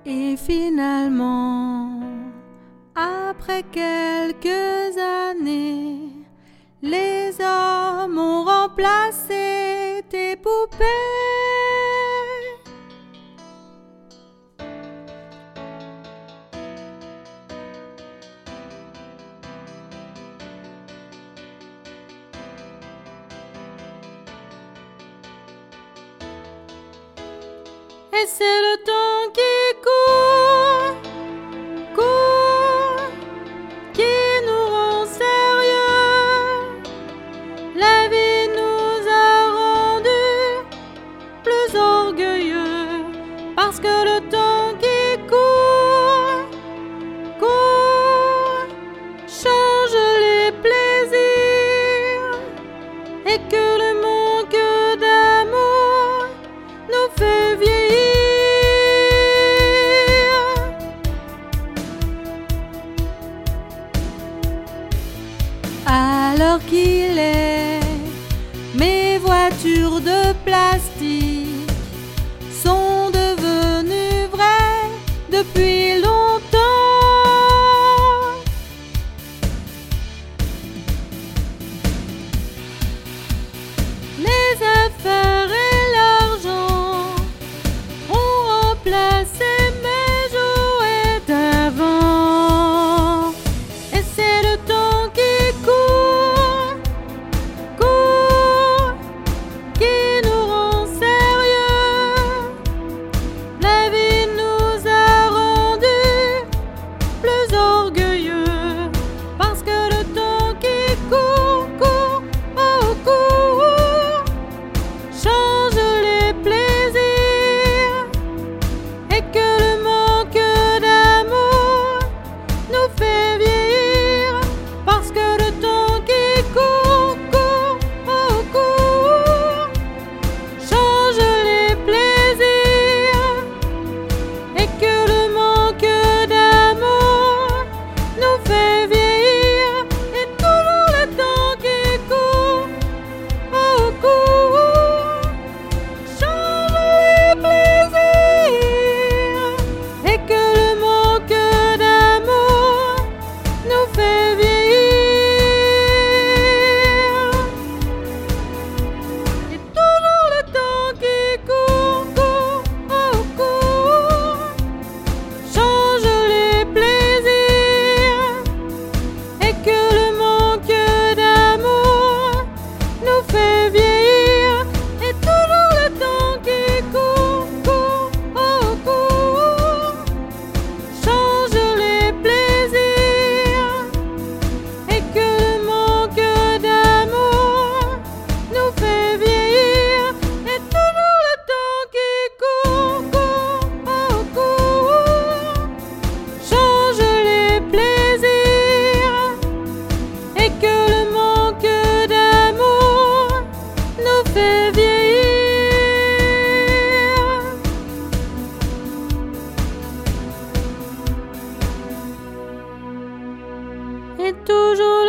Et finalement, après quelques années, les hommes ont remplacé tes poupées. Et c'est le temps qui court, qui nous rend sérieux. La vie nous a rendus plus orgueilleux, parce que le temps qui court, change les plaisirs, et que le manque d'amour nous fait vieillir. Alors qu'il est, mes voitures de plastique sont devenues vraies depuis longtemps. Les affaires et l'argent ont remplacé mes jouets d'avant. Et c'est le temps qui court, qui nous rend sérieux. La vie nous a rendus plus orgueilleux, parce que le temps qui court, change les plaisirs, et que le manque d'amour nous fait vieillir. Parce que le temps qui court, change les plaisirs, et que le manque d'amour nous fait vieillir. Et toujours le temps qui court, change les plaisirs, et que le manque d'amour nous fait vieillir. Et toujours le temps qui change les plaisirs, et que le manque d'amour nous fait vieillir. Et toujours le temps qui change les plaisirs, et que le manque d'amour nous fait vieillir. Et toujours le temps qui change les plaisirs, et que le manque d'amour nous fait vieillir. Et toujours